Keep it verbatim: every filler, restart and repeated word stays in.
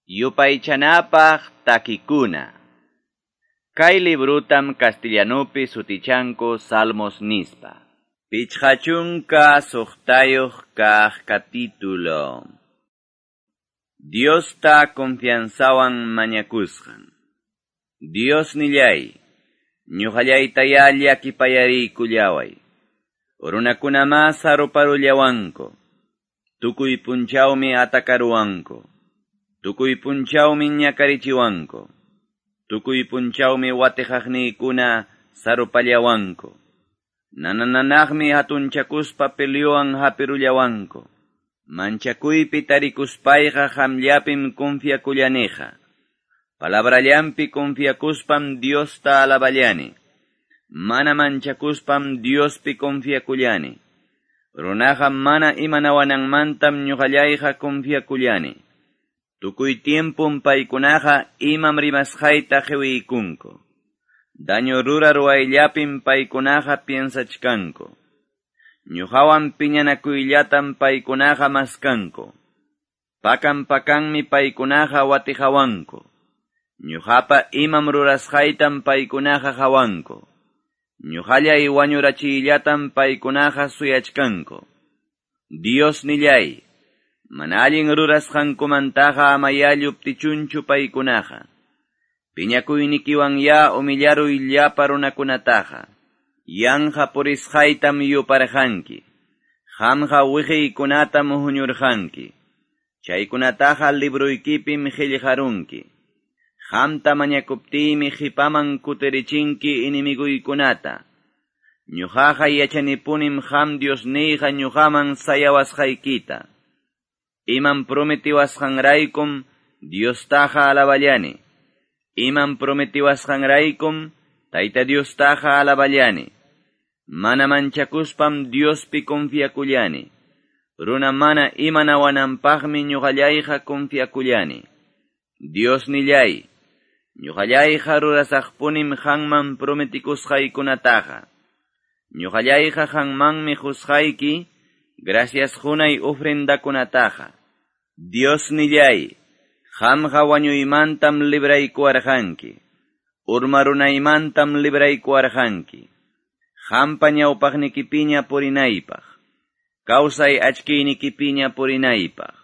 Yupaychanapaq takikuna. Kay librutam castellanopi sutichanko Salmos nispa. Pichhachunka suqtayuq kaq capítulo. Diosta confianzawan mañakusqan. Dios nillay, ñuqallaytaya llakipayariykullaway. Runakunama saruparullawanko. Tukuy punchawmi atakaruwanko. Tukuy punchawmi ñakarichiwanko. Tukuy punchawmi watijaqniykuna sarupallawanko. Nanananaqmi hatunchakuspa pelyuwan hapirullawanko. Manchakuypi tarikuspayqa hamllapim confiakullaneqa. Palabrallampi confiakuspam Diosta alaballani. Mana manchakuspam Diospi confiakullani. Runaqa mana imanawananmantam ñuqallayqa confiakullani. Tukuy tiempum paykunaqa imam rimasqayta qhiwiykunku. Daño rurar wayllapim paykunaqa piensachkanku. Ñuqawan piñanakuyllatam paykunaqa maskanku. Pakan pakanmi paykunaqa watijawanku. Ñuqapa imam rurasqaytam paykunaqa hawanku. Ñuqallay wañurachiyllatam paykunaqa suyachkanku. Dios nillay, mana allin rurasqankumantaqa amayalluptichunchu paykunaqa. Piñakuynikiwan ya umillaruy llapa runakunataqa. Yanqa purisqaytam yuparqanki. Qamqa wiqiykunatam huñurqanki. Chaykunataqa libruykipim qillqarunki. Qamta mañakuptiymi qipaman kutirichinki inimiguykunata. Ñuqaqa yachanipunim qam Diosniyqa ñuqaman sayawasqaykita. Iman prometiwasqanraykum Diostaqa alaballani. Iman prometiwasqanraykum Tayta Diostaqa alaballani. Mana manchakuspam Diospi confiakullani. Runa mana imanawananpaqmi ñuqallayqa confiakullani. Dios nillay, ñuqallayqa rurasaqpunim qanman prometikusqaykunataqa. Ñuqallayqa qanmanmi qusqayki, gracias hunay ofrendakunataqa. Dios nillay, qamqa wañuymantam libraykuwarqanki. Urmarunaymantam libraykuwarqanki. Qampa ñawpaqnikipiña purinaypaq. Kawsay achkiynikipiña purinaypaq.